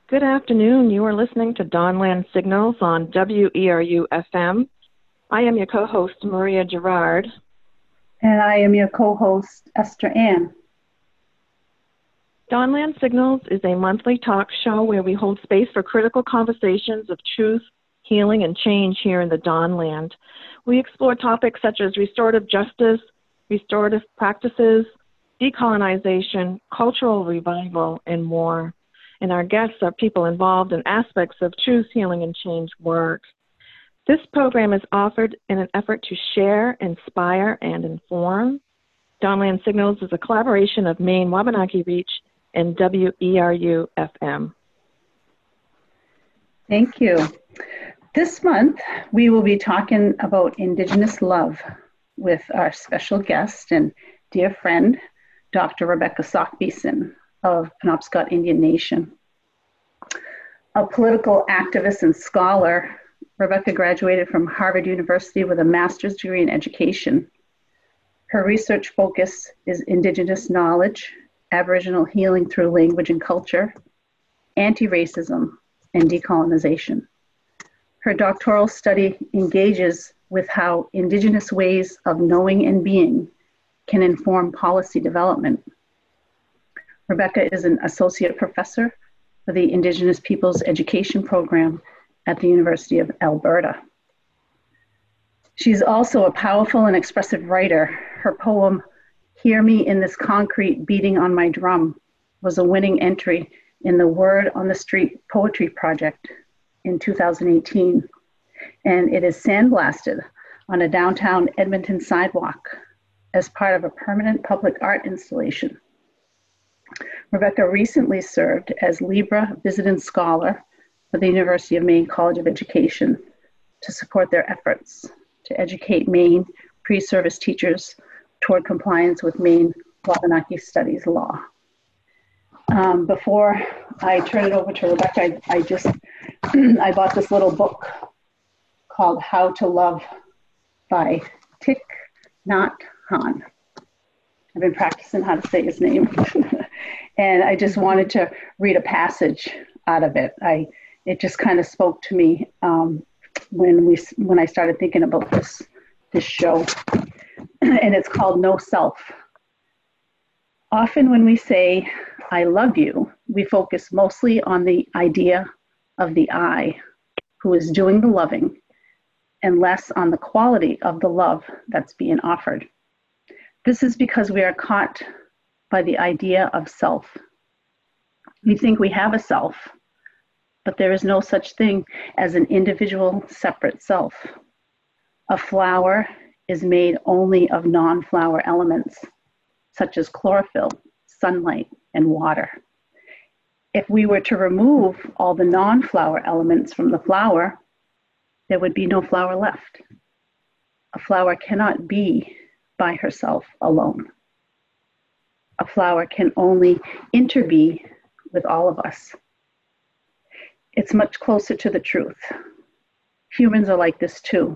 Good afternoon. You are listening to Dawnland Signals on WERU-FM. I am your co-host, Maria Gerard. And I am your co-host, Esther Ann. Dawnland Signals is a monthly talk show where we hold space for critical conversations of truth, healing, and change here in the Dawnland. We explore topics such as restorative justice, restorative practices, decolonization, cultural revival, and more. And our guests are people involved in aspects of truth, healing, and change work. This program is offered in an effort to share, inspire, and inform. Dawnland Signals is a collaboration of Maine Wabanaki Reach and WERU-FM. Thank you. This month, we will be talking about Indigenous love with our special guest and dear friend, Dr. Rebecca Sockbeeson of Penobscot Indian Nation. A political activist and scholar, Rebecca graduated from Harvard University with a master's degree in education. Her research focus is Indigenous knowledge, Aboriginal healing through language and culture, anti-racism, and decolonization. Her doctoral study engages with how Indigenous ways of knowing and being can inform policy development. Rebecca is an associate professor for the Indigenous Peoples Education Program at the University of Alberta. She's also a powerful and expressive writer. Her poem, Hear Me in This Concrete Beating on My Drum, was a winning entry in the Word on the Street Poetry Project in 2018, and it is sandblasted on a downtown Edmonton sidewalk as part of a permanent public art installation. Rebecca recently served as Libra Visiting Scholar for the University of Maine College of Education to support their efforts to educate Maine pre-service teachers toward compliance with Maine Wabanaki Studies law. Before I turn it over to Rebecca, I bought this little book called How to Love by Thich Nhat Hanh. I've been practicing how to say his name. And I just wanted to read a passage out of it. It just kind of spoke to me when I started thinking about this show. And it's called No Self. Often when we say, I love you, we focus mostly on the idea of the I, who is doing the loving, and less on the quality of the love that's being offered. This is because we are caught by the idea of self. We think we have a self, but there is no such thing as an individual separate self. A flower is made only of non-flower elements, such as chlorophyll, sunlight, and water. If we were to remove all the non-flower elements from the flower, there would be no flower left. A flower cannot be by herself alone. A flower can only interbe with all of us. It's much closer to the truth. Humans are like this too.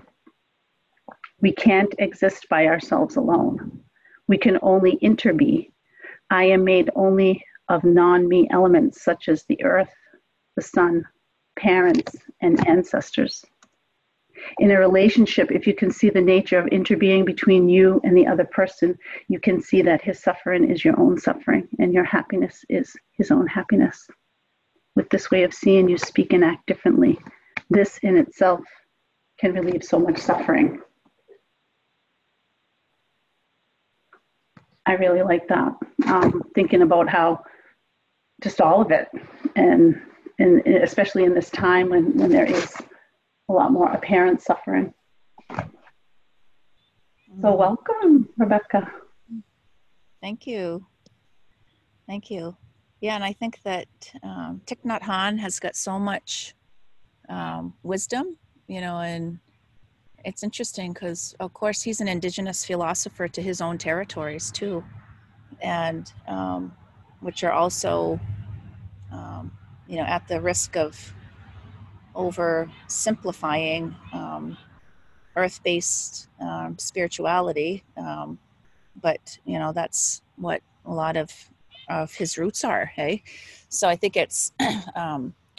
We can't exist by ourselves alone. We can only interbe. I am made only of non-me elements such as the earth, the sun, parents, and ancestors. In a relationship, if you can see the nature of interbeing between you and the other person, you can see that his suffering is your own suffering and your happiness is his own happiness. With this way of seeing, you speak and act differently. This in itself can relieve so much suffering. I really like that. Thinking about how just all of it, and especially in this time when there is a lot more apparent suffering. So welcome, Rebecca. Thank you. Thank you. Yeah, and I think that Thich Nhat Hanh has got so much wisdom, and it's interesting because, of course, he's an Indigenous philosopher to his own territories too, and which are also, at the risk of oversimplifying earth-based spirituality, but that's what a lot of his roots are. Hey, so I think it's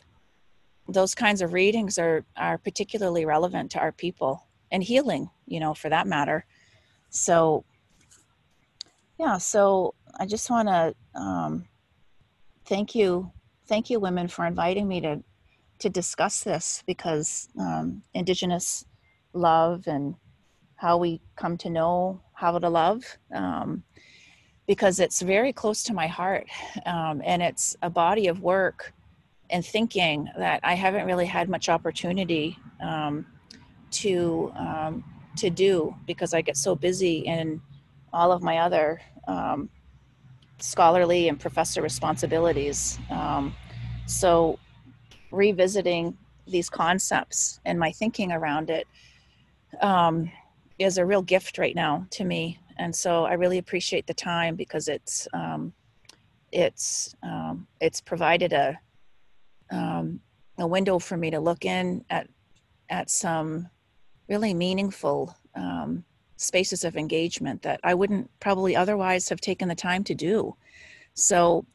those kinds of readings are particularly relevant to our people, and healing, for that matter. So yeah, so I just want to thank you women for inviting me to discuss this, because Indigenous love and how we come to know how to love, because it's very close to my heart, and it's a body of work and thinking that I haven't really had much opportunity to do, because I get so busy in all of my other scholarly and professor responsibilities. So revisiting these concepts and my thinking around it is a real gift right now to me. And so I really appreciate the time, because it's provided a window for me to look in at some really meaningful spaces of engagement that I wouldn't probably otherwise have taken the time to do. So,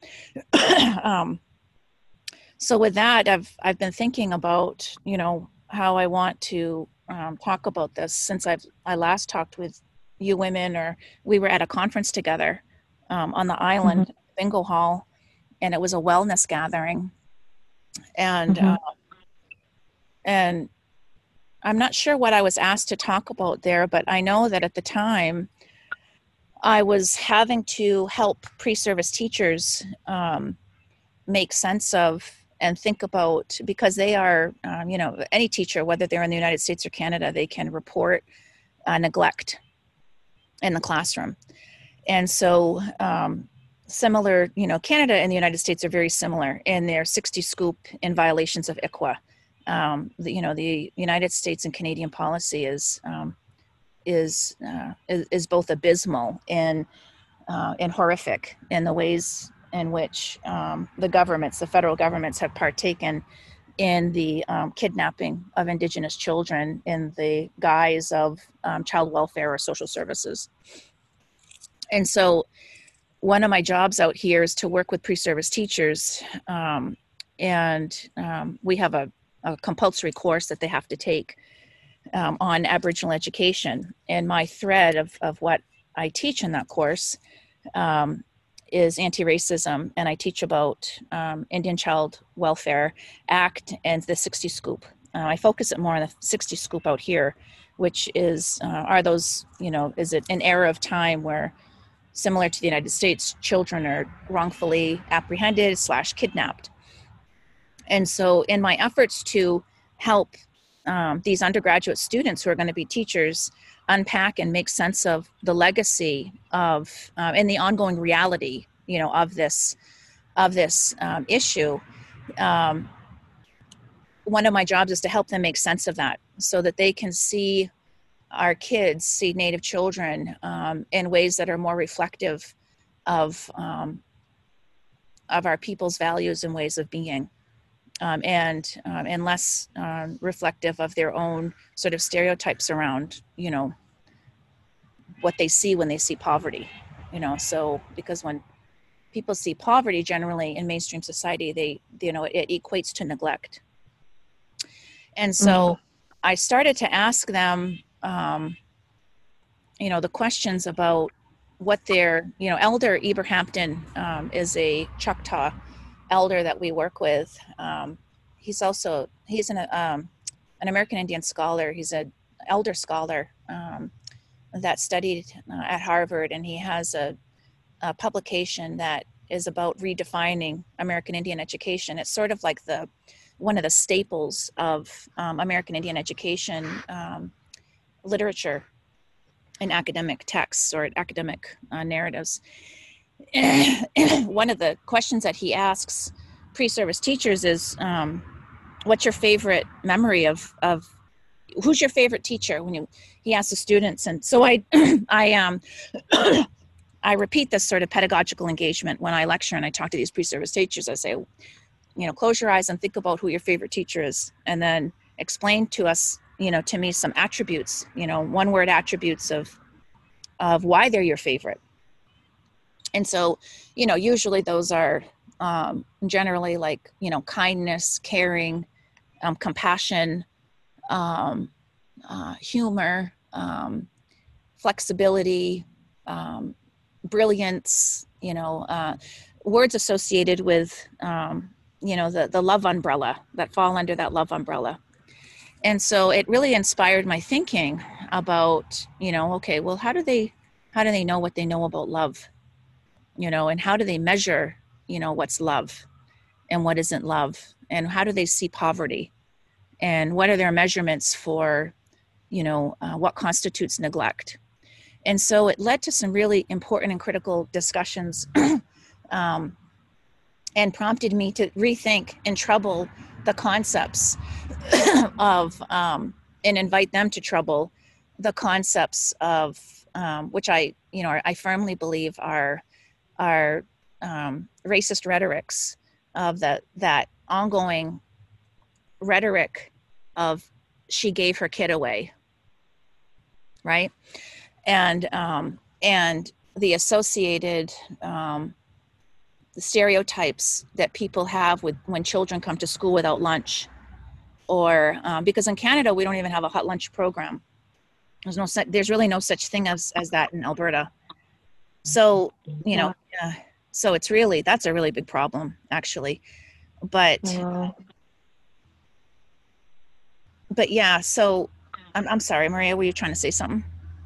so with that, I've been thinking about, how I want to talk about this since I last talked with you women, or we were at a conference together on the island, mm-hmm. Bingo Hall, and it was a wellness gathering, and mm-hmm. And I'm not sure what I was asked to talk about there, but I know that at the time I was having to help pre-service teachers make sense of and think about, because they are, any teacher, whether they're in the United States or Canada, they can report neglect in the classroom. And so similar, Canada and the United States are very similar in their 60 scoop in violations of ICWA. The United States and Canadian policy is both abysmal and horrific in the ways in which the federal governments have partaken in the kidnapping of Indigenous children in the guise of child welfare or social services. And so one of my jobs out here is to work with pre-service teachers, and we have a compulsory course that they have to take on Aboriginal education. And my thread of what I teach in that course is anti-racism, and I teach about Indian Child Welfare Act and the 60 Scoop. I focus it more on the 60 Scoop out here, which is, is it an era of time where, similar to the United States, children are wrongfully apprehended / kidnapped. And so in my efforts to help these undergraduate students who are going to be teachers unpack and make sense of the legacy of and the ongoing reality, of this issue, one of my jobs is to help them make sense of that, so that they can see our kids, see Native children in ways that are more reflective of our people's values and ways of being. And less reflective of their own sort of stereotypes around, what they see when they see poverty, so because when people see poverty generally in mainstream society, it equates to neglect. And so I started to ask them, the questions about what their, Elder Eber Hampton is a Choctaw elder that we work with. He's an American Indian scholar. He's an elder scholar that studied at Harvard, and he has a publication that is about redefining American Indian education. It's sort of like one of the staples of American Indian education literature in academic texts or academic narratives. One of the questions that he asks pre-service teachers is, what's your favorite memory of who's your favorite teacher? He asks the students. And so I repeat this sort of pedagogical engagement when I lecture and I talk to these pre-service teachers. I say, close your eyes and think about who your favorite teacher is, and then explain to us, to me, some attributes, one-word attributes of why they're your favorite. And so, usually those are generally like, kindness, caring, compassion, humor, flexibility, brilliance, words associated with, the love umbrella, that fall under that love umbrella. And so it really inspired my thinking about, okay, well, how do they know what they know about love? And how do they measure, what's love and what isn't love? And how do they see poverty? And what are their measurements for, what constitutes neglect? And so it led to some really important and critical discussions and prompted me to rethink and trouble the concepts of, and invite them to trouble the concepts of, which I firmly believe are racist rhetorics of that ongoing rhetoric of she gave her kid away, right? And the associated the stereotypes that people have with when children come to school without lunch, or because in Canada we don't even have a hot lunch program. There's really no such thing as that in Alberta. So so that's a really big problem, actually. But yeah, so I'm sorry, Maria, were you trying to say something?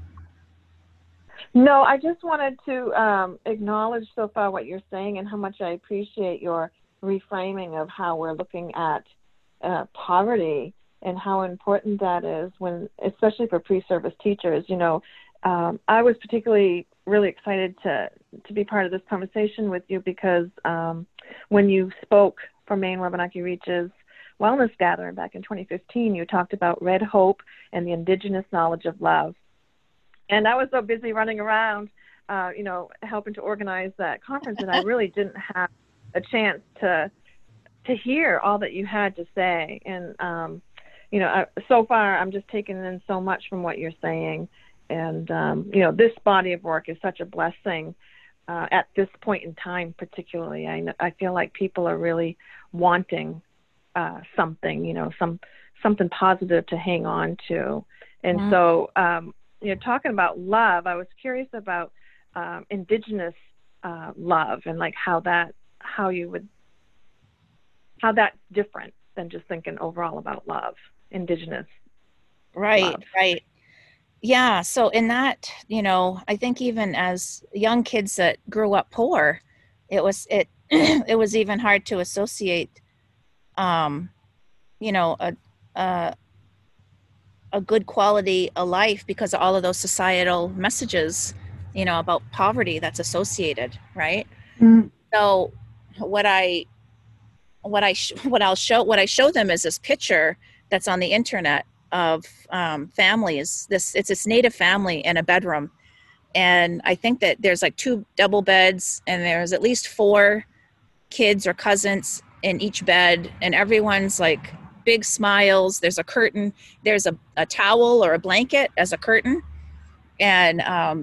No, I just wanted to acknowledge so far what you're saying and how much I appreciate your reframing of how we're looking at poverty and how important that is especially for pre-service teachers. I was particularly really excited to be part of this conversation with you because when you spoke for Maine Wabanaki Reach's Wellness Gathering back in 2015, you talked about Red Hope and the Indigenous knowledge of love. And I was so busy running around, helping to organize that conference, and I really didn't have a chance to hear all that you had to say. And, so far I'm just taking in so much from what you're saying. And, this body of work is such a blessing at this point in time, particularly. I feel like people are really wanting something, something positive to hang on to. And so, talking about love, I was curious about Indigenous love and like how that's different than just thinking overall about love, Indigenous. Right, love. Right. Yeah. So in that, I think even as young kids that grew up poor, it was even hard to associate, a good quality of life because of all of those societal messages, about poverty that's associated, right? Mm. So what I show them is this picture that's on the internet of families. It's this Native family in a bedroom, and I think that there's like 2 double beds, and there's at least 4 kids or cousins in each bed, and everyone's like big smiles. There's a curtain. There's a towel or a blanket as a curtain, and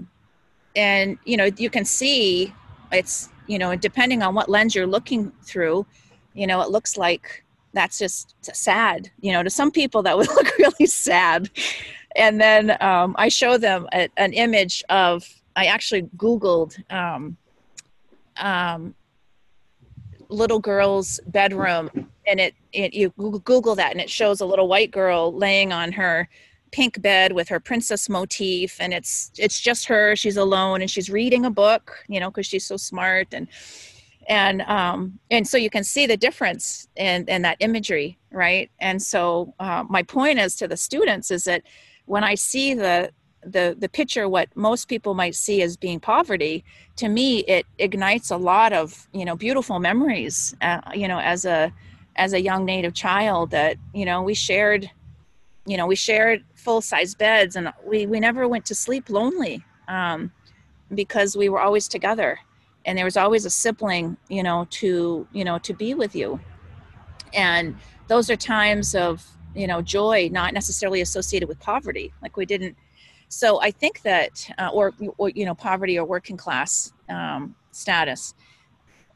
you can see it's depending on what lens you're looking through, it looks like that's just sad. To some people that would look really sad. And then I show them an image of. I actually Googled little girl's bedroom, and you Google that, and it shows a little white girl laying on her pink bed with her princess motif, and it's just her. She's alone, and she's reading a book, because she's so smart, and so you can see the difference in that imagery, right? And so my point is to the students is that when I see the picture, what most people might see as being poverty, to me it ignites a lot of beautiful memories. As a young Native child, that we shared full-size beds, and we never went to sleep lonely, because we were always together, and there was always a sibling to be with you. And those are times of joy, not necessarily associated with poverty. Like we didn't. So I think that, or poverty or working class status.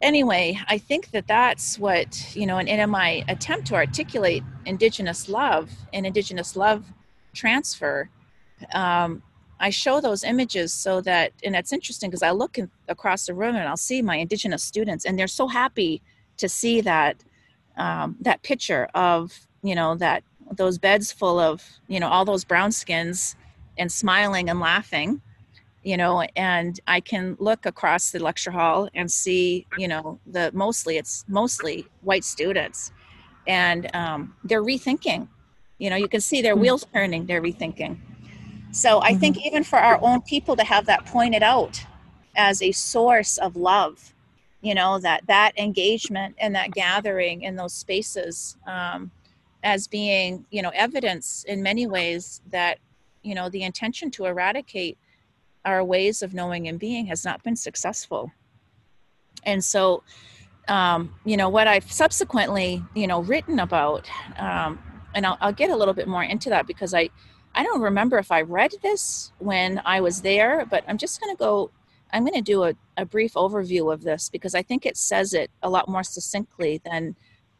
anyway, I think that that's what, and in my attempt to articulate Indigenous love and Indigenous love transfer, I show those images so that, and it's interesting because I look across the room and I'll see my Indigenous students, and they're so happy to see that that picture of, that those beds full of, all those brown skins and smiling and laughing, and I can look across the lecture hall and see, it's mostly white students, and they're rethinking, you can see their wheels turning, they're rethinking. So I think even for our own people to have that pointed out as a source of love, that engagement and that gathering in those spaces, as being, evidence in many ways that, the intention to eradicate our ways of knowing and being has not been successful. And so, what I've subsequently, written about, and I'll get a little bit more into that because I don't remember if I read this when I was there, but I'm going to do a brief overview of this because I think it says it a lot more succinctly than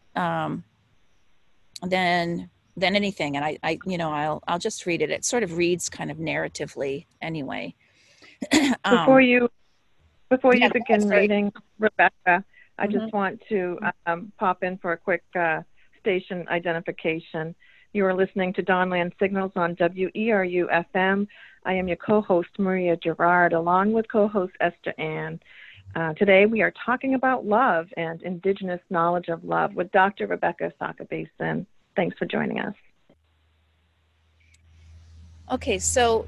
anything. And I'll just read it. It sort of reads kind of narratively anyway. Before you begin reading, Rebecca, I just want to pop in for a quick station identification. You are listening to Dawnland Signals on WERU-FM. I am your co-host, Maria Gerard, along with co-host Esther Ann. Today we are talking about love and Indigenous knowledge of love with Dr. Rebecca Sockbasin. Thanks for joining us. Okay, so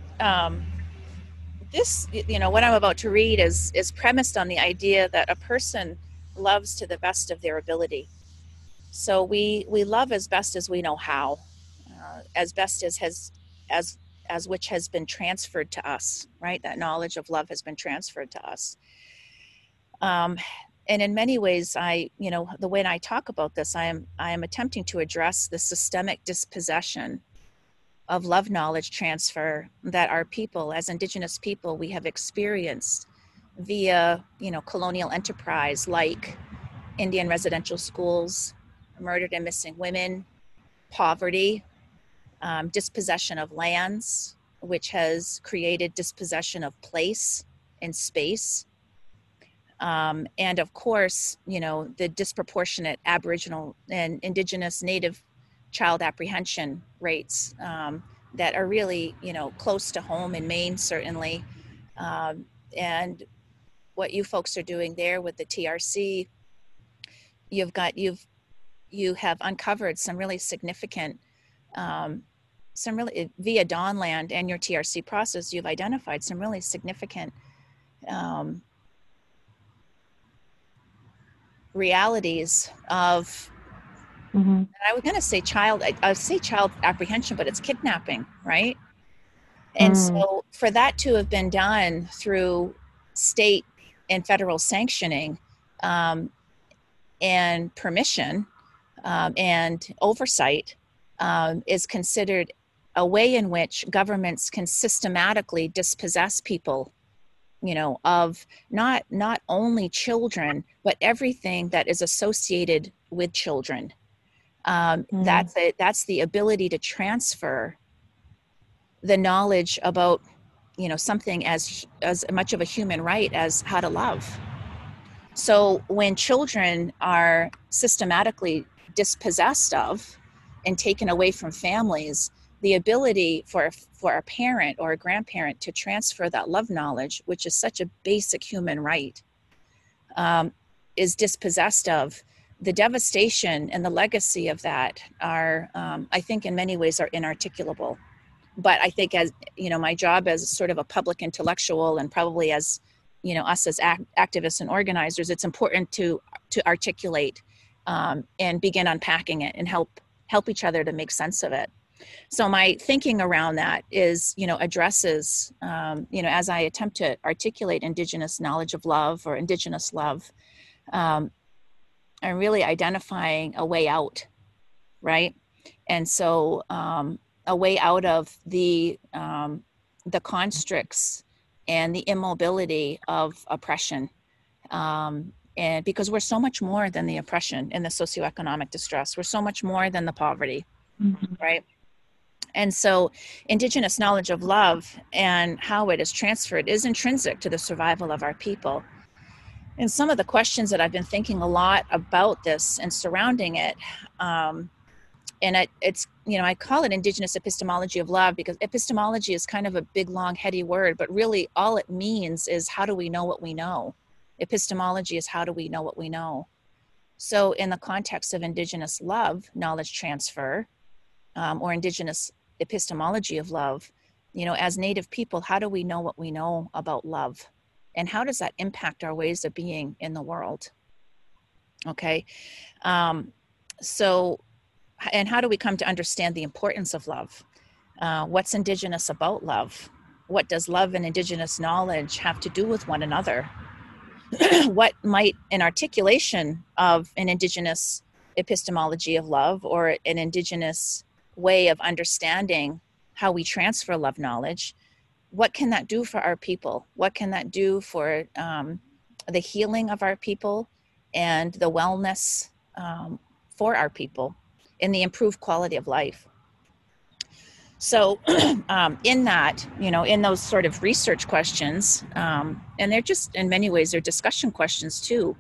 this, what I'm about to read is premised on the idea that a person loves to the best of their ability. So we love as best as we know how, as best as which has been transferred to us, right? That knowledge of love has been transferred to us. And in many ways, the way I talk about this, I am attempting to address the systemic dispossession of love knowledge transfer that our people, as Indigenous people, we have experienced via, colonial enterprise like Indian residential schools, murdered and missing women, poverty, dispossession of lands, which has created dispossession of place and space. And of course, the disproportionate Aboriginal and Indigenous Native child apprehension rates that are really, close to home in Maine, certainly. And what you folks are doing there with the TRC, you have uncovered some really significant, via Dawnland and your TRC process, you've identified some really significant realities of, and I was going to say I would say child apprehension, but it's kidnapping, right? And so for that to have been done through state and federal sanctioning and permission and oversight is considered a way in which governments can systematically dispossess people, of not only children, but everything that is associated with children. That's the ability to transfer the knowledge about, something as much of a human right as how to love. So when children are systematically dispossessed of and taken away from families, the ability for a parent or a grandparent to transfer that love knowledge, which is such a basic human right, is dispossessed of. The devastation and the legacy of that are, I think in many ways are inarticulable. But I think as, my job as sort of a public intellectual and probably as, us as activists and organizers, it's important to articulate and begin unpacking it and help each other to make sense of it. So my thinking around that is, addresses, as I attempt to articulate Indigenous knowledge of love or Indigenous love, I'm really identifying a way out, right? And so a way out of the constricts and the immobility of oppression And because we're so much more than the oppression and the socioeconomic distress, we're so much more than the poverty, right? And so Indigenous knowledge of love and how it is transferred is intrinsic to the survival of our people. And some of the questions that I've been thinking a lot about this and surrounding it, and it's, you know, I call it Indigenous epistemology of love because epistemology is kind of a big, long, heady word, but really all it means is how do we know what we know? Epistemology is how do we know what we know? So in the context of Indigenous love, knowledge transfer, or Indigenous epistemology of love, you know, as Native people, how do we know what we know about love? And how does that impact our ways of being in the world? Okay. So, and how do we come to understand the importance of love? What's Indigenous about love? What does love and Indigenous knowledge have to do with one another? What might an articulation of an Indigenous epistemology of love or an Indigenous way of understanding how we transfer love knowledge, what can that do for our people? What can that do for the healing of our people and the wellness for our people and the improved quality of life? So in that, you know, in those sort of research questions, and they're just, in many ways, they're discussion questions too.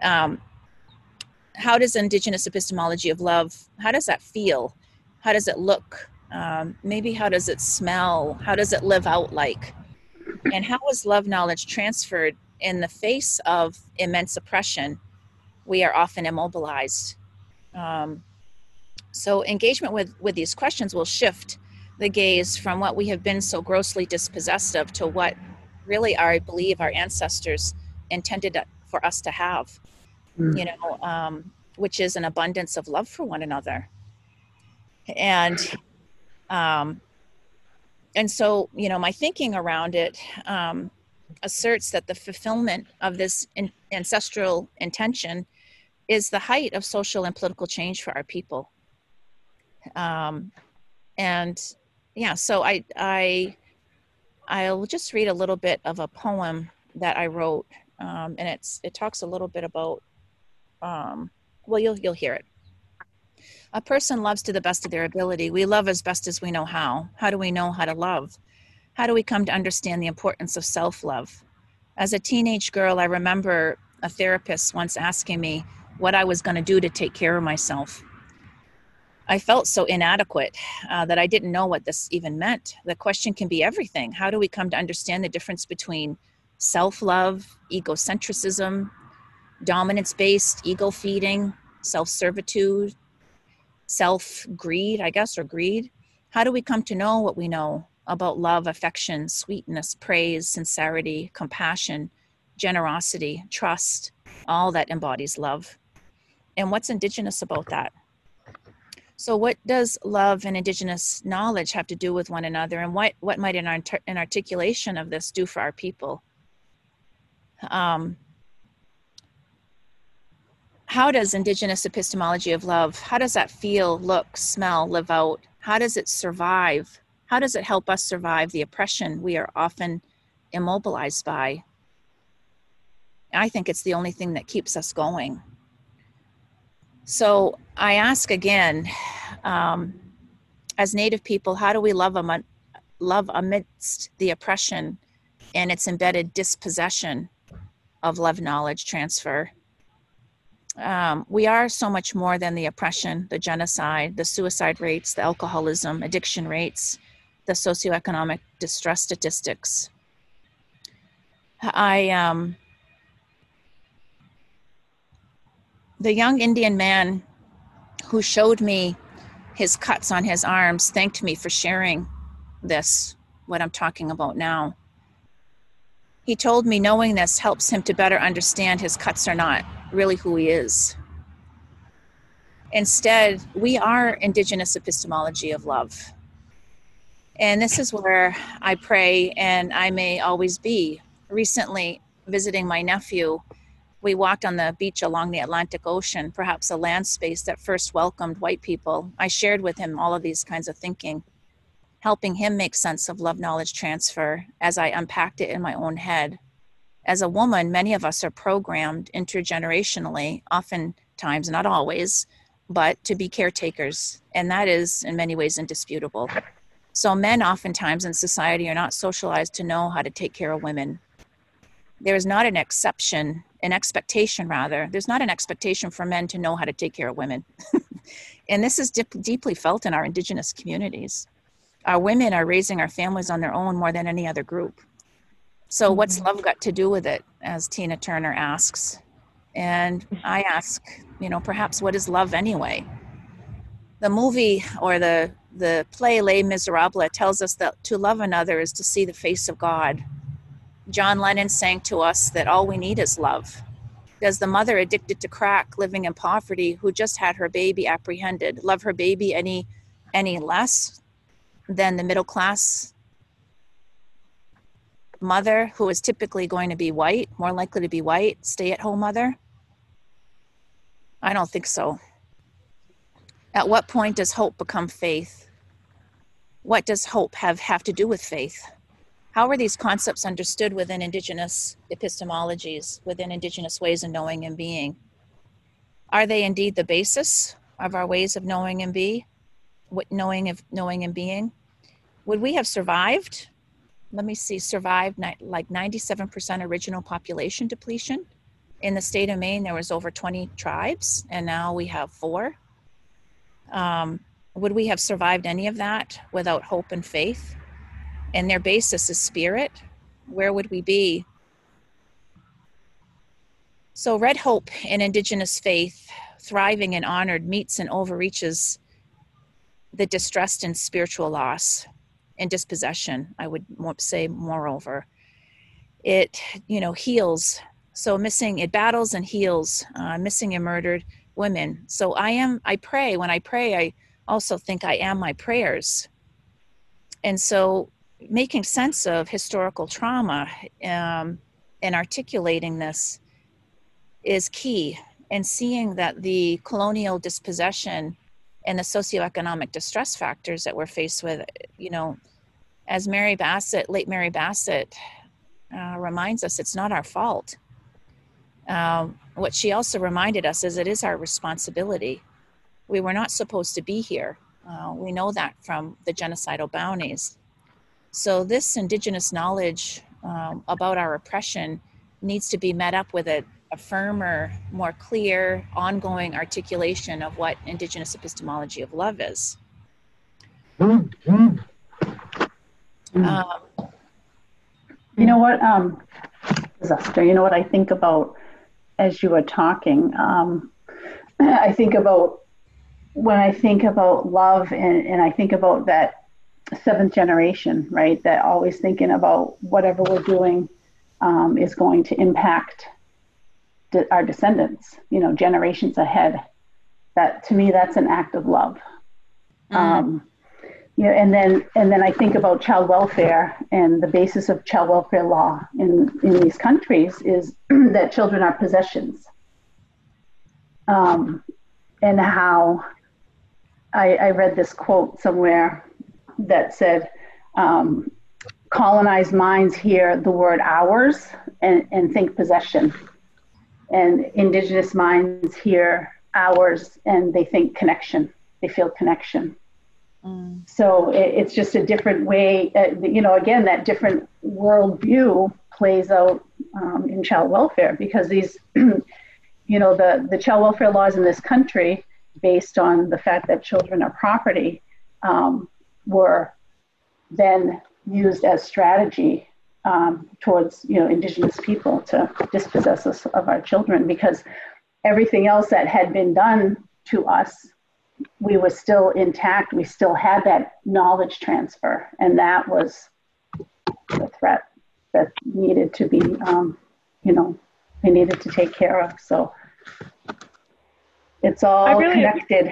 How does Indigenous epistemology of love, how does that feel? How does it look? Maybe how does it smell? How does it live out like? And how is love knowledge transferred in the face of immense oppression? We are often immobilized. So engagement with these questions will shift the gaze from what we have been so grossly dispossessed of to what really I believe our ancestors intended for us to have, you know, which is an abundance of love for one another. And so, you know, my thinking around it asserts that the fulfillment of this ancestral intention is the height of social and political change for our people. And yeah, so I'll just read a little bit of a poem that I wrote, and it talks a little bit about, well, you'll hear it. A person loves to the best of their ability. We love as best as we know how. How do we know how to love? How do we come to understand the importance of self-love? As a teenage girl, I remember a therapist once asking me what I was going to do to take care of myself. I felt so inadequate that I didn't know what this even meant. The question can be everything. How do we come to understand the difference between self-love, egocentrism, dominance-based ego feeding, self-servitude, self-greed, I guess, or greed? How do we come to know what we know about love, affection, sweetness, praise, sincerity, compassion, generosity, trust, all that embodies love? And what's Indigenous about that? So what does love and Indigenous knowledge have to do with one another, and what might an articulation of this do for our people? How does Indigenous epistemology of love, how does that feel, look, smell, live out? How does it survive? How does it help us survive the oppression we are often immobilized by? I think it's the only thing that keeps us going. So I ask again, as Native people, how do we love amidst the oppression and its embedded dispossession of love knowledge transfer? We are so much more than the oppression, the genocide, the suicide rates, the alcoholism, addiction rates, the socioeconomic distress statistics. The young Indian man who showed me his cuts on his arms thanked me for sharing this, what I'm talking about now. He told me knowing this helps him to better understand his cuts are not really who he is. Instead, we are Indigenous epistemology of love. And this is where I pray, and I may always be. Recently, visiting my nephew, we walked on the beach along the Atlantic Ocean, perhaps a land space that first welcomed white people. I shared with him all of these kinds of thinking, helping him make sense of love knowledge transfer as I unpacked it in my own head, as a woman, many of us are programmed intergenerationally, oftentimes, not always, but to be caretakers. And that is in many ways indisputable. So men oftentimes in society are not socialized to know how to take care of women. There is not an expectation for men to know how to take care of women. And this is deeply felt in our Indigenous communities. Our women are raising our families on their own more than any other group. So what's love got to do with it, as Tina Turner asks? And I ask, perhaps what is love anyway? The movie or the play Les Miserables tells us that to love another is to see the face of God. John Lennon sang to us that all we need is love. Does the mother addicted to crack, living in poverty, who just had her baby apprehended, love her baby any less than the middle class mother who is typically going to be white, more likely to be white, stay-at-home mother? I don't think so. At what point does hope become faith? What does hope have to do with faith? How are these concepts understood within Indigenous epistemologies, within Indigenous ways of knowing and being? Are they indeed the basis of our ways of knowing and knowing and being? Would we have survived? Survived like 97% original population depletion. In the state of Maine, there was over 20 tribes, and now we have 4. Would we have survived any of that without hope and faith? And their basis is spirit. Where would we be? So Red Hope in Indigenous faith, thriving and honored, meets and overreaches the distressed in spiritual loss and dispossession, I would say. Moreover, it heals. So it battles and heals missing and murdered women. So when I pray, I also think I am my prayers. And so making sense of historical trauma and articulating this is key, and seeing that the colonial dispossession and the socioeconomic distress factors that we're faced with, as late Mary Bassett reminds us, it's not our fault. What she also reminded us is it is our responsibility. We were not supposed to be here. We know that from the genocidal bounties. So this Indigenous knowledge about our oppression needs to be met up with a firmer, more clear, ongoing articulation of what Indigenous epistemology of love is. You know what, Zuster, you know what I think about as you were talking? I think about when I think about love, and I think about that 7th generation, right? That always thinking about whatever we're doing is going to impact our descendants, generations ahead. That, to me, that's an act of love. And then I think about child welfare, and the basis of child welfare law in these countries is that children are possessions. And how I read this quote somewhere that said, colonized minds hear the word ours and think possession. And Indigenous minds hear ours and they think connection. They feel connection. So it's just a different way, again, that different worldview plays out in child welfare, because these, the child welfare laws in this country, based on the fact that children are property, were then used as strategy towards, Indigenous people to dispossess us of our children, because everything else that had been done to us, we were still intact. We still had that knowledge transfer, and that was the threat that needed to be, they needed to take care of. So it's all connected.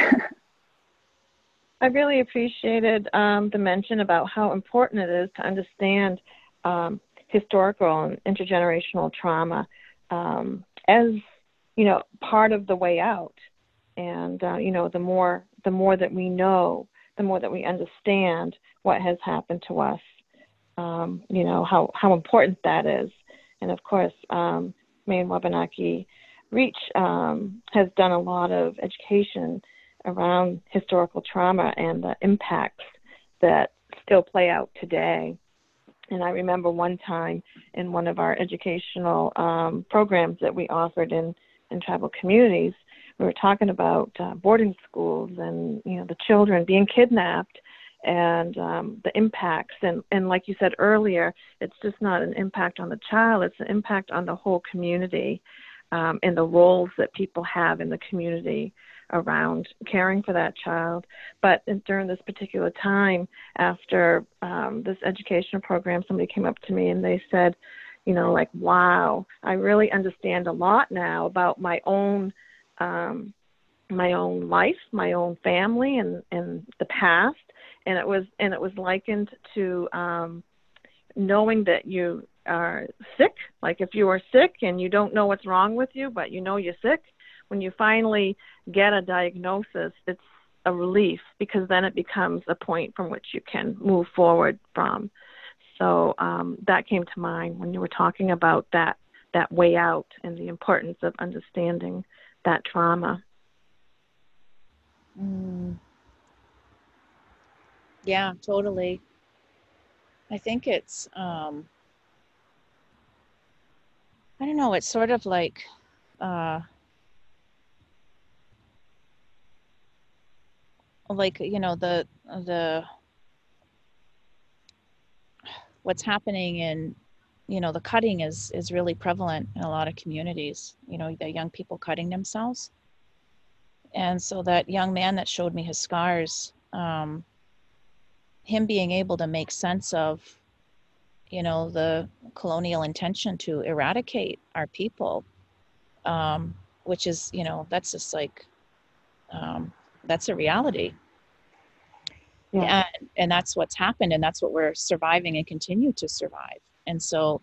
I really appreciated the mention about how important it is to understand historical and intergenerational trauma as, part of the way out. And, the more that we know, the more that we understand what has happened to us, how important that is. And of course, Maine Wabanaki Reach has done a lot of education around historical trauma and the impacts that still play out today. And I remember one time in one of our educational programs that we offered in tribal communities, we were talking about boarding schools and, the children being kidnapped and the impacts. And like you said earlier, it's just not an impact on the child, it's an impact on the whole community and the roles that people have in the community around caring for that child. But during this particular time, after this educational program, somebody came up to me and they said, wow, I really understand a lot now about my own life, my own family, and the past. And it was likened to knowing that you are sick. Like if you are sick and you don't know what's wrong with you, but you're sick, when you finally get a diagnosis, it's a relief, because then it becomes a point from which you can move forward from. So that came to mind when you were talking about that way out and the importance of understanding that trauma. Yeah, totally. I think it's, I don't know, it's sort of like, the what's happening in, the cutting is really prevalent in a lot of communities, the young people cutting themselves. And so that young man that showed me his scars, him being able to make sense of, the colonial intention to eradicate our people, which is, that's just like, that's a reality. Yeah. And that's what's happened, and that's what we're surviving and continue to survive. And so,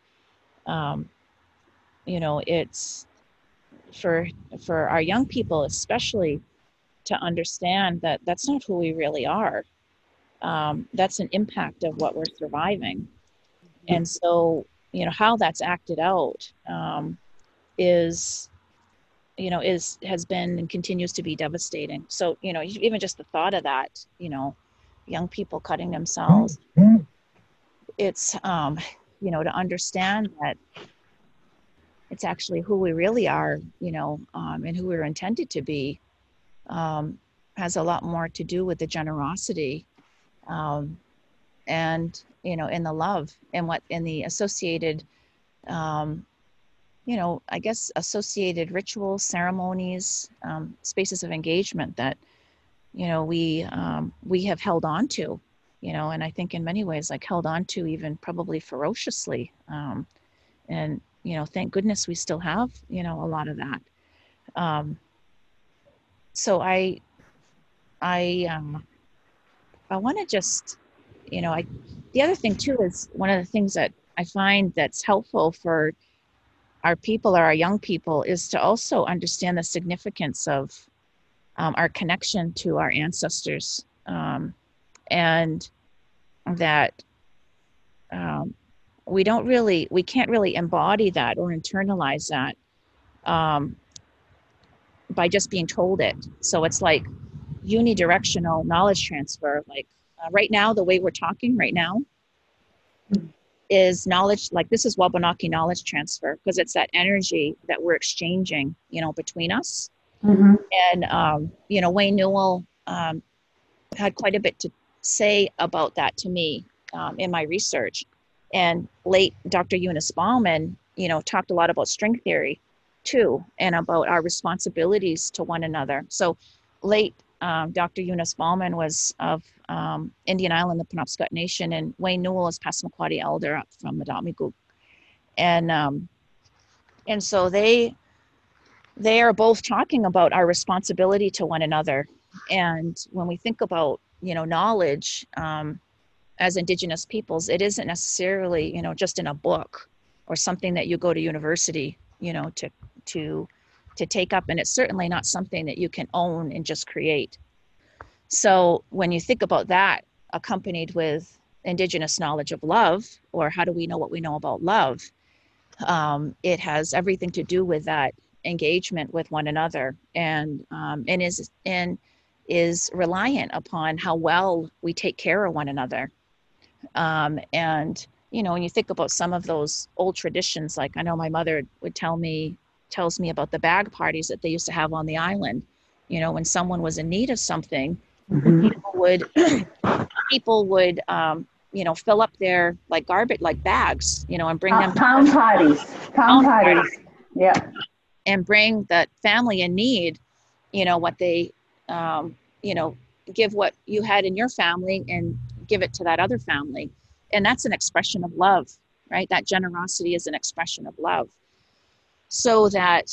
it's for our young people, especially, to understand that that's not who we really are. That's an impact of what we're surviving. And so, how that's acted out has been and continues to be devastating. So, even just the thought of that, young people cutting themselves, it's, to understand that it's actually who we really are, and who we're intended to be, has a lot more to do with the generosity, and, in the love and what in the associated, I guess associated rituals, ceremonies, spaces of engagement that, we have held on to, and I think in many ways, like held on to even probably ferociously. And, thank goodness we still have, a lot of that. So I want to just, the other thing too is one of the things that I find that's helpful for our people or our young people is to also understand the significance of our connection to our ancestors, and that we can't really embody that or internalize that by just being told it. So it's like unidirectional knowledge transfer. Like right now, the way we're talking right now is knowledge, like this is Wabanaki knowledge transfer, because it's that energy that we're exchanging, between us. Mm-hmm. And, Wayne Newell had quite a bit to say about that to me in my research. And late Dr. Eunice Bauman, talked a lot about string theory too, and about our responsibilities to one another. So late Dr. Eunice Bauman was of Indian Island, the Penobscot Nation, and Wayne Newell is Passamaquoddy elder up from Madamiguk. And so they are both talking about our responsibility to one another. And when we think about, knowledge as Indigenous peoples, it isn't necessarily, just in a book or something that you go to university, to take up. And it's certainly not something that you can own and just create. So when you think about that, accompanied with Indigenous knowledge of love, or how do we know what we know about love? It has everything to do with that engagement with one another, and is reliant upon how well we take care of one another. And when you think about some of those old traditions, like I know my mother would tells me about the bag parties that they used to have on the island. When someone was in need of something, Mhm. people would fill up their like garbage, like bags, and bring them Pound parties. Pound parties. Yeah. and bring that family in need, what they, give what you had in your family and give it to that other family. And that's an expression of love, right? That generosity is an expression of love. So that,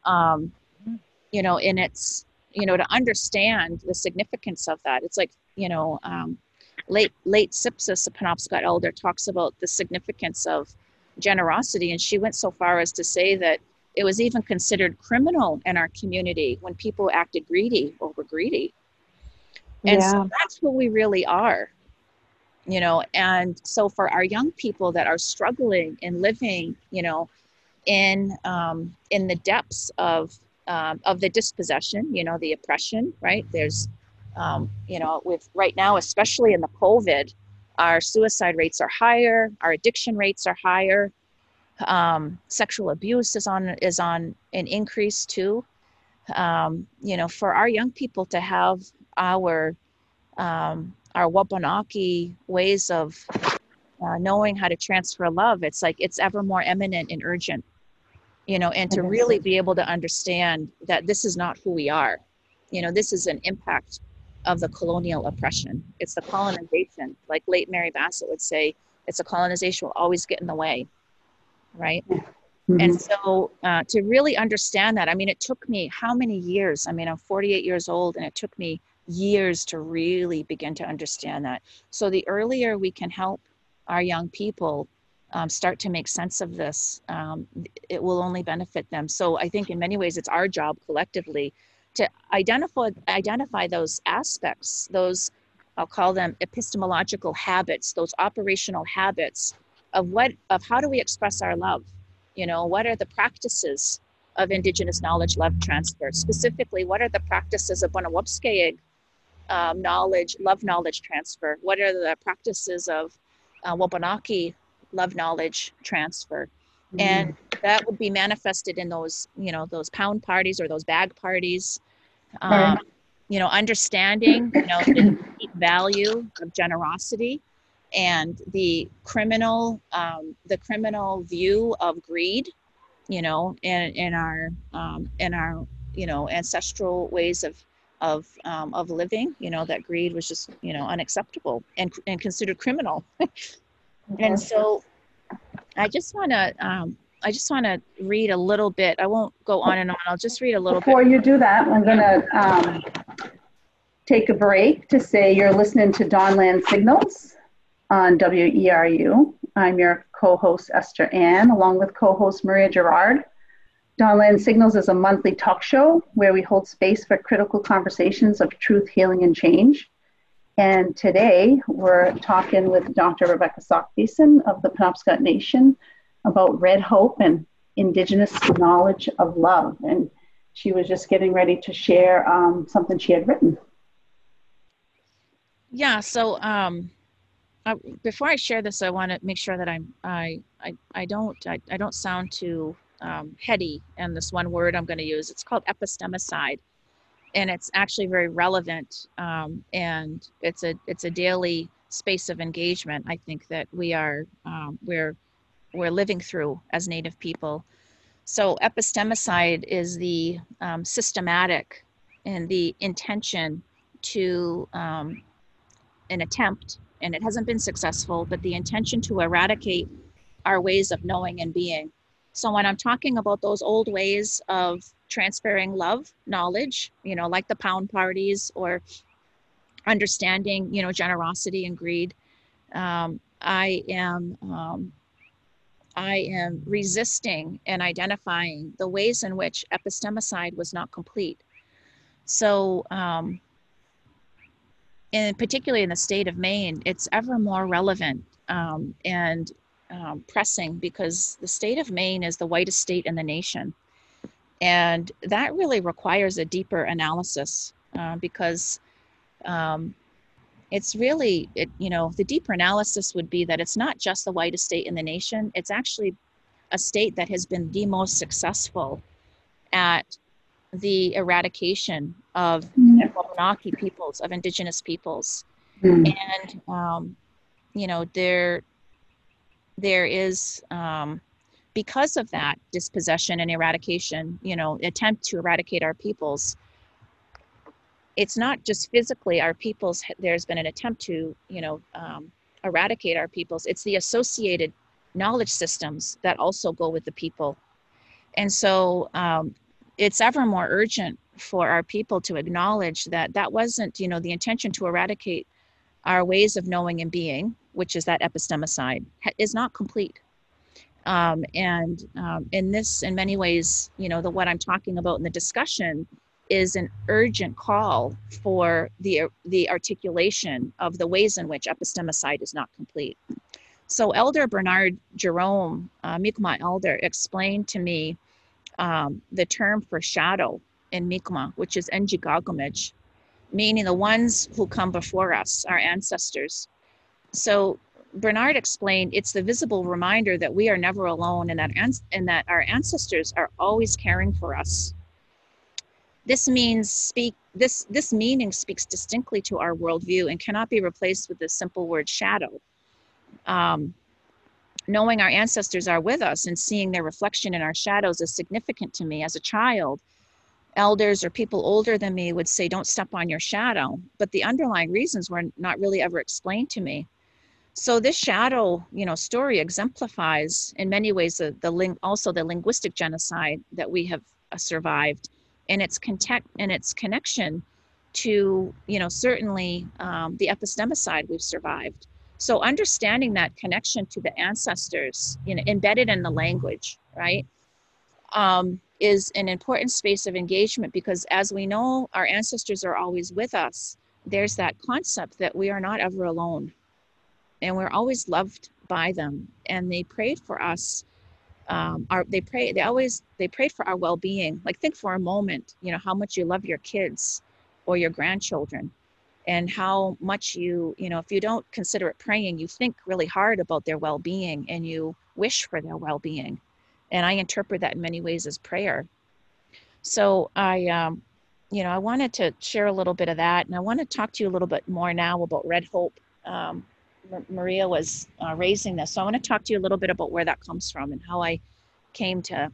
and it's, to understand the significance of that, it's like, late Sipsis, the Penobscot elder, talks about the significance of generosity. And she went so far as to say that it was even considered criminal in our community when people acted greedy or were greedy. And so that's who we really are, and so for our young people that are struggling and living, in the depths of the dispossession, the oppression, right? There's, with right now, especially in the COVID, our suicide rates are higher, our addiction rates are higher, sexual abuse is on an increase too. For our young people to have our Wabanaki ways of knowing how to transfer love, it's like it's ever more eminent and urgent, and to really be able to understand that this is not who we are. This is an impact of the colonial oppression. It's the colonization, like late Mary Bassett would say, it's a colonization will always get in the way, right? Mm-hmm. And so to really understand that, I mean, it took me how many years? I mean, I'm 48 years old, and it took me years to really begin to understand that. So the earlier we can help our young people start to make sense of this, it will only benefit them. So I think in many ways it's our job collectively to identify those aspects, those, I'll call them epistemological habits, those operational habits of how do we express our love? What are the practices of Indigenous knowledge love transfer? Specifically, what are the practices of Winawupskayig love knowledge transfer? What are the practices of Wabanaki love knowledge transfer? Mm-hmm. And that would be manifested in those, those pound parties or those bag parties. Right. Understanding, the deep value of generosity and the criminal view of greed, in our ancestral ways of living, that greed was just, unacceptable and considered criminal. And so I just want to read a little bit. I won't go on and on. I'll just read a little Before bit. you do that, I'm going to take a break to say you're listening to Dawnland Signals on WERU. I'm your co-host, Esther Ann, along with co-host Maria Gerard. Dawnland Signals is a monthly talk show where we hold space for critical conversations of truth, healing, and change. And today we're talking with Dr. Rebecca Sock-Beeson of the Penobscot Nation about Red Hope and Indigenous knowledge of love. And she was just getting ready to share something she had written. Yeah, so before I share this, I want to make sure that I don't sound too heady. And this one word I'm going to use, it's called epistemicide, and it's actually very relevant. And it's a daily space of engagement, I think, that we're living through as Native people. So epistemicide is the systematic and the intention to an attempt, and it hasn't been successful, but the intention to eradicate our ways of knowing and being. So when I'm talking about those old ways of transferring love, knowledge, like the pound parties or understanding, generosity and greed, I am resisting and identifying the ways in which epistemicide was not complete. So, and particularly in the state of Maine, it's ever more relevant. And pressing because the state of Maine is the whitest state in the nation. And that really requires a deeper analysis because it's really, the deeper analysis would be that it's not just the whitest state in the nation. It's actually a state that has been the most successful at the eradication of Wabanaki peoples, of Indigenous peoples. And, there is, because of that dispossession and eradication, attempt to eradicate our peoples, it's not just physically our peoples, there's been an attempt to, eradicate our peoples. It's the associated knowledge systems that also go with the people. And so it's ever more urgent for our people to acknowledge that that wasn't, the intention to eradicate our ways of knowing and being, which is that epistemicide, is not complete. In this, in many ways, what I'm talking about in the discussion is an urgent call for the articulation of the ways in which epistemicide is not complete. So Elder Bernard Jerome, Mi'kmaq elder, explained to me the term for shadow in Mi'kmaq, which is Enjigagumij, meaning the ones who come before us, our ancestors. So Bernard explained it's the visible reminder that we are never alone and that our ancestors are always caring for us. This meaning speaks distinctly to our worldview and cannot be replaced with the simple word shadow. Knowing our ancestors are with us and seeing their reflection in our shadows is significant to me. As a child, elders or people older than me would say, don't step on your shadow, but the underlying reasons were not really ever explained to me. So this shadow, story exemplifies in many ways also the linguistic genocide that we have survived, and its connection to, certainly the epistemicide we've survived. So understanding that connection to the ancestors, embedded in the language, right, is an important space of engagement, because as we know, our ancestors are always with us. There's that concept that we are not ever alone, and we're always loved by them, and they prayed for us. They prayed for our well-being. Like, think for a moment, how much you love your kids or your grandchildren, and how much if you don't consider it praying, you think really hard about their well-being and you wish for their well-being. And I interpret that in many ways as prayer. So I wanted to share a little bit of that, and I want to talk to you a little bit more now about Red Hope. Maria was raising this, so I want to talk to you a little bit about where that comes from and how I came to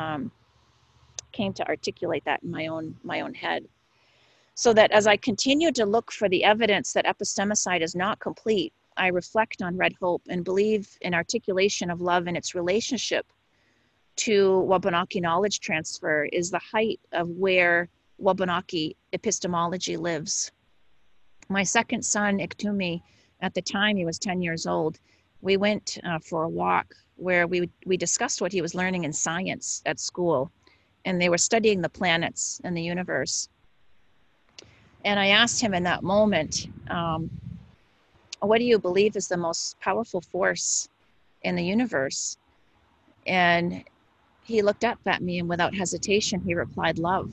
articulate that in my own head. So that as I continue to look for the evidence that epistemicide is not complete, I reflect on Red Hope and believe in articulation of love and its relationship to Wabanaki knowledge transfer is the height of where Wabanaki epistemology lives. My second son, Iktumi, at the time he was 10 years old, we went for a walk where we discussed what he was learning in science at school, and they were studying the planets and the universe. And I asked him in that moment, what do you believe is the most powerful force in the universe? And he looked up at me, and without hesitation, he replied, love.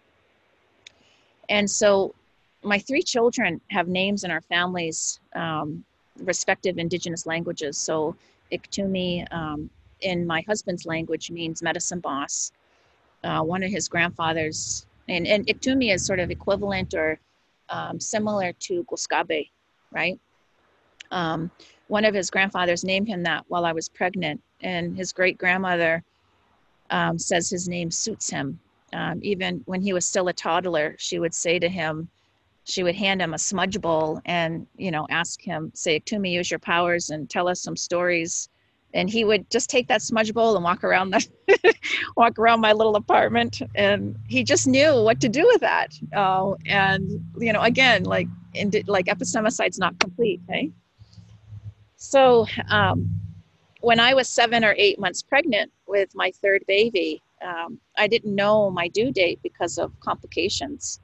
And so my three children have names in our families, respective Indigenous languages. So Iktumi, in my husband's language, means medicine boss. One of his grandfathers, and Iktumi is sort of equivalent or similar to Guskabe, right? One of his grandfathers named him that while I was pregnant, and his great-grandmother says his name suits him. Even when he was still a toddler, she would say to him, she would hand him a smudge bowl and, ask him, say, Iktumi, use your powers and tell us some stories. And he would just take that smudge bowl and walk around my little apartment, and he just knew what to do with that. Again, like epistemicide's not complete, okay? So when I was 7 or 8 months pregnant with my third baby, I didn't know my due date because of complications.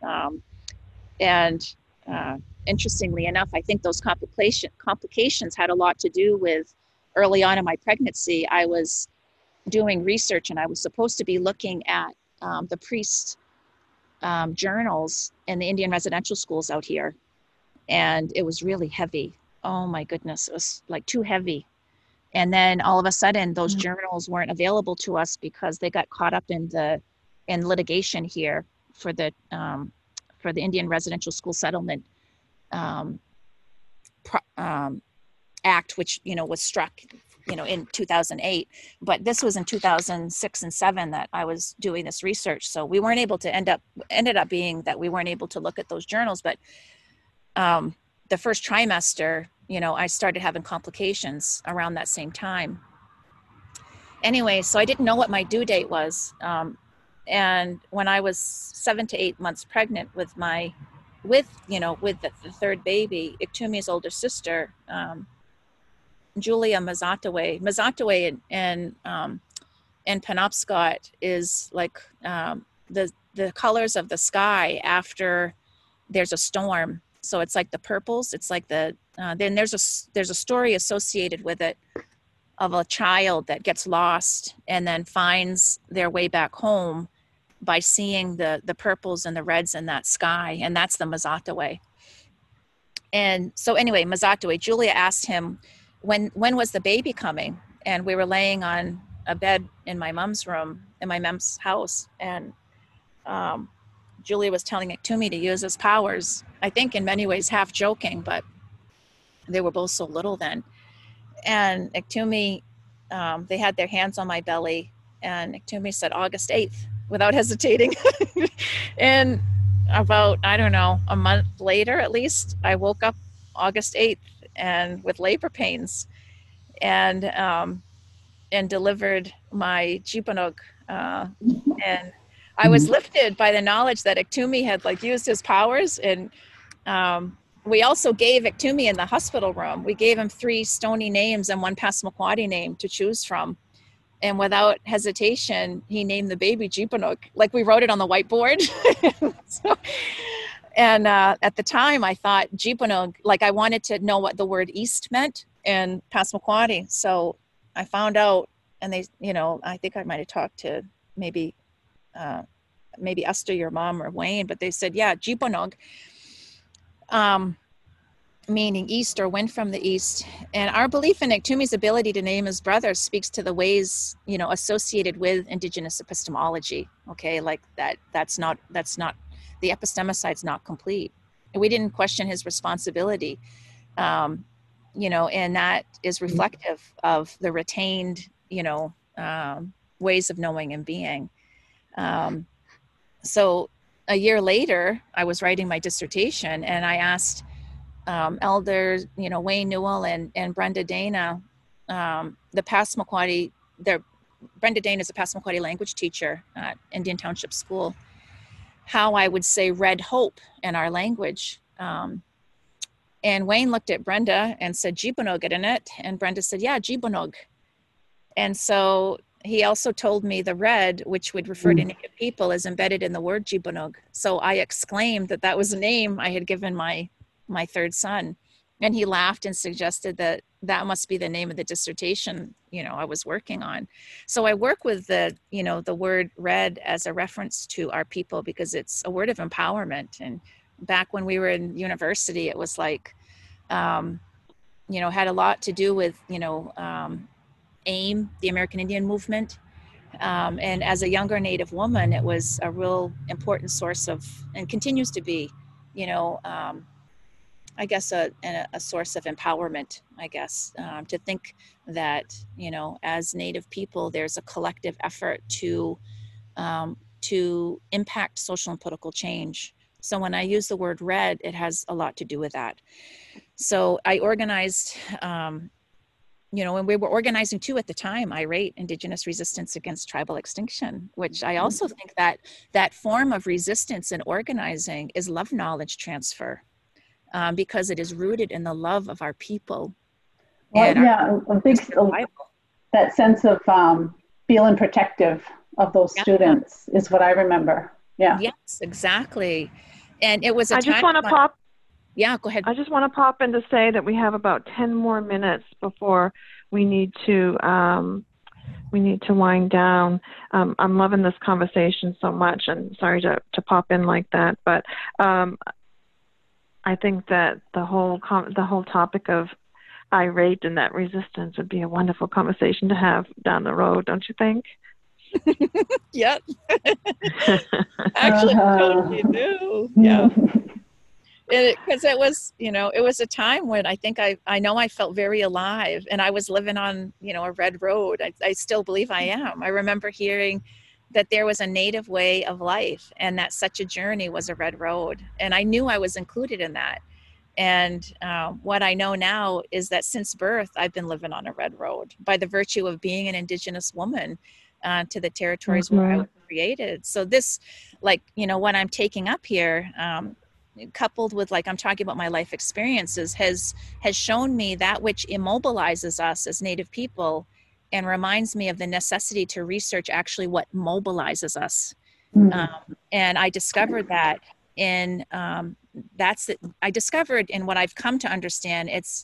Interestingly enough, I think those complications had a lot to do with early on in my pregnancy, I was doing research, and I was supposed to be looking at the priest journals in the Indian residential schools out here. And it was really heavy. Oh my goodness, it was like too heavy. And then all of a sudden, those journals weren't available to us because they got caught up in litigation here for the Indian Residential School Settlement Act, which was struck in 2008. But this was in 2006 and 7 that I was doing this research. So we weren't able to ended up being that we weren't able to look at those journals. But the first trimester, I started having complications around that same time. Anyway, so I didn't know what my due date was. And when I was 7 to 8 months pregnant with the third baby, Iktumi's older sister, Julia Mazataway in Penobscot is like the colors of the sky after there's a storm. So it's like the purples. It's like then there's a story associated with it of a child that gets lost and then finds their way back home by seeing the purples and the reds in that sky, and that's the Mazataway. And so anyway, Mazataway, Julia asked him when was the baby coming, and we were laying on a bed in my mom's room in my mom's house, and Julia was telling Iktumi to use his powers, I think in many ways half joking, but they were both so little then. And Iktumi, they had their hands on my belly, and Iktumi said August 8th without hesitating. And about, I don't know, a month later at least, I woke up August 8th and with labor pains and delivered my Jipanuk. And I was lifted by the knowledge that Iktumi had used his powers. And we also gave Iktumi in the hospital room, we gave him 3 Stony names and 1 Passamaquoddy name to choose from. And without hesitation, he named the baby Jipanuk. We wrote it on the whiteboard. At the time I thought Jipanuk, I wanted to know what the word east meant in Passamaquoddy. So I found out, and they, I think I might've talked to maybe Esther, your mom, or Wayne, but they said, yeah, Jipanuk, meaning east or wind from the east. And our belief in Iktumi's ability to name his brother speaks to the ways, associated with Indigenous epistemology. Okay, that's not the epistemicid's not complete. We didn't question his responsibility, and that is reflective of the retained, ways of knowing and being. So a year later, I was writing my dissertation, and I asked elders, Wayne Newell and Brenda Dana, the Passamaquoddy, Brenda Dana is a Passamaquoddy language teacher at Indian Township School, how I would say red hope in our language. And Wayne looked at Brenda and said, Jipanug in it. And Brenda said, yeah, Jipanug. And so he also told me the red, which would refer to Native people, is embedded in the word Jipanug. So I exclaimed that was a name I had given my third son. And he laughed and suggested that must be the name of the dissertation, I was working on. So I work with the word red as a reference to our people because it's a word of empowerment. And back when we were in university, it was had a lot to do with, AIM, the American Indian Movement. And as a younger Native woman, it was a real important source of, and continues to be, I guess a source of empowerment, I guess, to think that, as Native people, there's a collective effort to impact social and political change. So when I use the word red, it has a lot to do with that. So I organized, and we were organizing too at the time, IRATE, Indigenous Resistance Against Tribal Extinction, which I also think that form of resistance and organizing is love knowledge transfer. Because it is rooted in the love of our people. Well, I think that sense of feeling protective of those students is what I remember. Yeah. Yes, exactly. And it was I just want to pop. Yeah, go ahead. I just want to pop in to say that we have about 10 more minutes before we need to wind down. I'm loving this conversation so much, and sorry to pop in like that, but I think that the whole topic of irate and that resistance would be a wonderful conversation to have down the road, don't you think? Yep. Actually, I totally do. Yeah. Because it was, it was a time when I know I felt very alive, and I was living on, a red road. I still believe I am. I remember hearing that there was a native way of life, and that such a journey was a red road. And I knew I was included in that. And what I know now is that since birth, I've been living on a red road by the virtue of being an Indigenous woman to the territories where I was created. So this, what I'm taking up here, coupled with I'm talking about my life experiences, has shown me that which immobilizes us as Native people and reminds me of the necessity to research actually what mobilizes us. And I discovered that I discovered in what I've come to understand, it's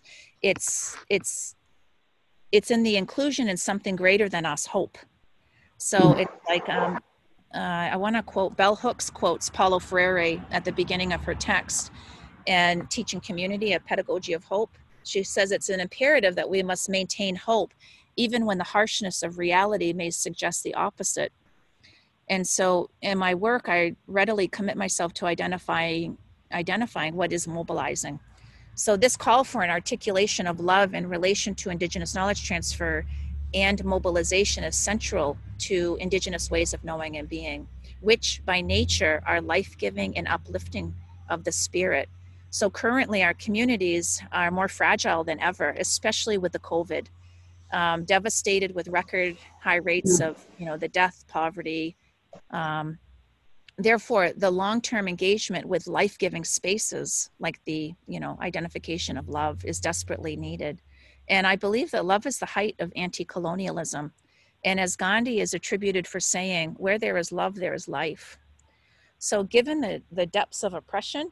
in the inclusion in something greater than us, hope. So it's I want to quote, Bell Hooks quotes Paulo Freire at the beginning of her text and Teaching Community, a Pedagogy of Hope. She says it's an imperative that we must maintain hope even when the harshness of reality may suggest the opposite. And so in my work, I readily commit myself to identifying what is mobilizing. So this call for an articulation of love in relation to Indigenous knowledge transfer and mobilization is central to Indigenous ways of knowing and being, which by nature are life-giving and uplifting of the spirit. So currently our communities are more fragile than ever, especially with the COVID, devastated with record high rates of, the death, poverty. Therefore, the long-term engagement with life-giving spaces like the, identification of love is desperately needed. And I believe that love is the height of anti-colonialism. And as Gandhi is attributed for saying, where there is love, there is life. So given the depths of oppression,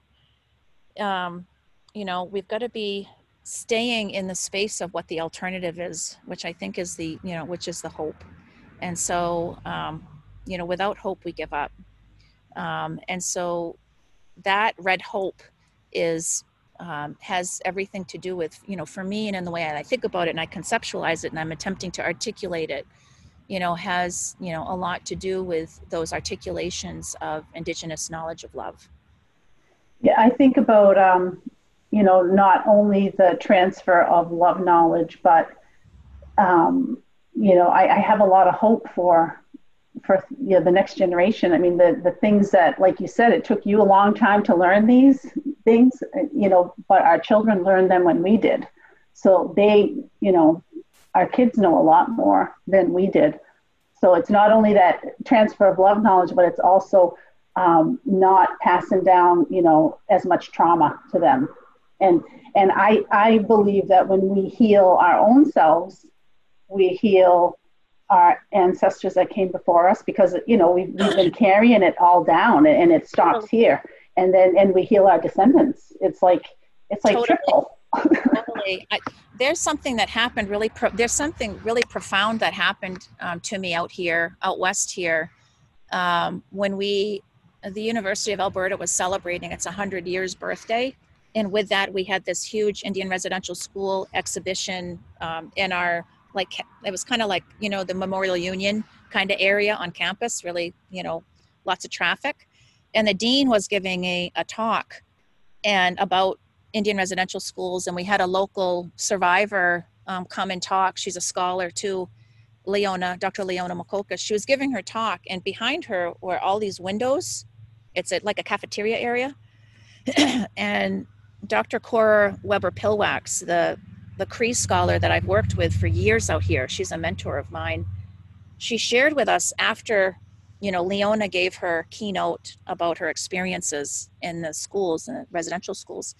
we've got to be staying in the space of what the alternative is, which I think is which is the hope. And so, without hope, we give up. And so that red hope has everything to do with, for me and in the way I think about it and I conceptualize it and I'm attempting to articulate it, has, a lot to do with those articulations of Indigenous knowledge of love. Yeah, I think about, not only the transfer of love knowledge, but, I have a lot of hope for the next generation. I mean, the things that, like you said, it took you a long time to learn these things, but our children learned them when we did. So they, our kids know a lot more than we did. So it's not only that transfer of love knowledge, but it's also not passing down, as much trauma to them. And I believe that when we heal our own selves, we heal our ancestors that came before us, because we've been carrying it all down, and it stops here, and we heal our descendants. It's like totally. Triple. Totally. There's something that happened there's something really profound that happened to me out west here, when the University of Alberta was celebrating its 100 years birthday. And with that, we had this huge Indian residential school exhibition in our, it was kind of like, the Memorial Union kind of area on campus, really, lots of traffic. And the dean was giving a talk about Indian residential schools. And we had a local survivor come and talk. She's a scholar too, Dr. Leona Makoka. She was giving her talk, and behind her were all these windows. It's like a cafeteria area. And Dr. Cora Weber-Pilwax, the Cree scholar that I've worked with for years out here, she's a mentor of mine. She shared with us after, Leona gave her keynote about her experiences in the schools, in the residential schools.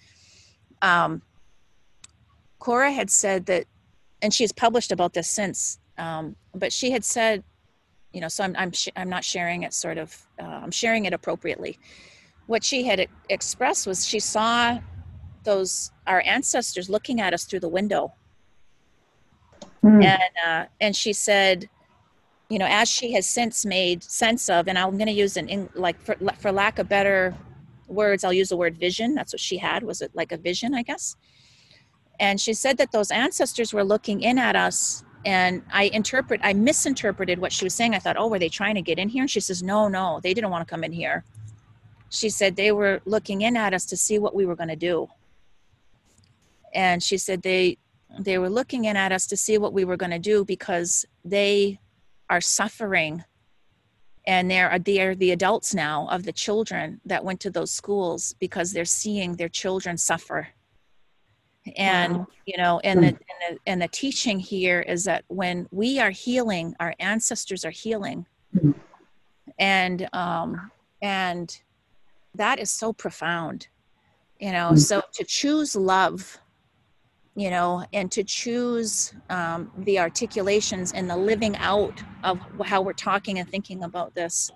Cora had said that, and she's published about this since, but she had said, so I'm not sharing it I'm sharing it appropriately. What she had expressed was she saw our ancestors looking at us through the window. And she said, you know, as she has since made sense of, and I'm going to use for lack of better words, I'll use the word vision. That's what she had. Was it like a vision, I guess? And she said that those ancestors were looking in at us, and I misinterpreted what she was saying. I thought, oh, were they trying to get in here? And she says, no, they didn't want to come in here. She said they were looking in at us to see what we were going to do. And she said they were looking in at us to see what we were going to do because they are suffering, and they're the adults now of the children that went to those schools because they're seeing their children suffer. And wow. You know, and the teaching here is that when we are healing, our ancestors are healing, and that is so profound, you know. So to choose love, you know, and to choose the articulations and the living out of how we're talking and thinking about this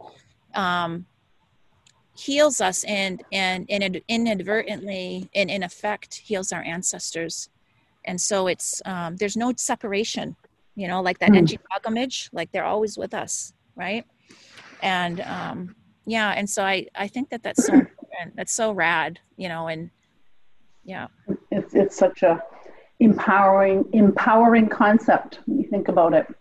heals us and inadvertently and in effect heals our ancestors. And so it's there's no separation, you know, like that Enji pilgrimage, like they're always with us, right? And and so I think that's so important. That's so rad, you know. And yeah, it's such a empowering concept when you think about it.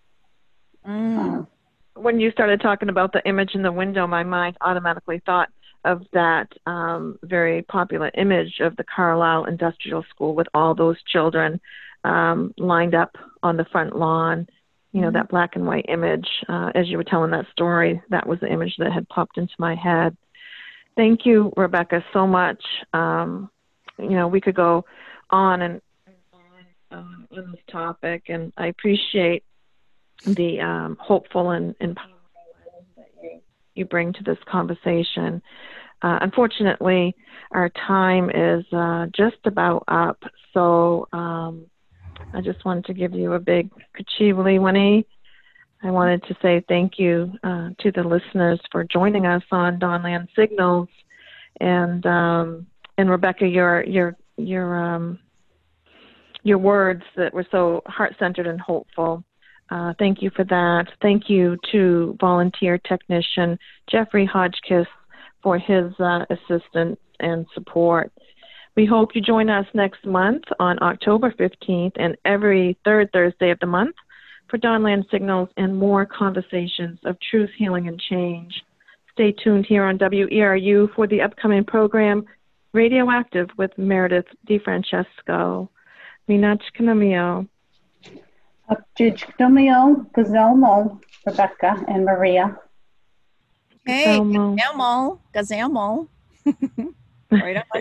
When you started talking about the image in the window, my mind automatically thought of that very popular image of the Carlisle Industrial School with all those children lined up on the front lawn. You know, that black and white image. As you were telling that story, that was the image that had popped into my head. Thank you, Rebecca, so much. You know, we could go on and on this topic, and I appreciate the hopeful and powerful that you bring to this conversation. Unfortunately, our time is just about up, so I just wanted to give you a big kachivali, Winnie. I wanted to say thank you to the listeners for joining us on Dawnland Signals, and Rebecca, your words that were so heart-centered and hopeful. Thank you for that. Thank you to volunteer technician Jeffrey Hodgkiss for his assistance and support. We hope you join us next month on October 15th and every third Thursday of the month for Dawnland Signals and more conversations of truth, healing, and change. Stay tuned here on WERU for the upcoming program, Radioactive with Meredith DeFrancesco. Minachkanamio. Upjijkanamio, Gazelmo, Rebecca and Maria. Hey, Gazelmo. Right on my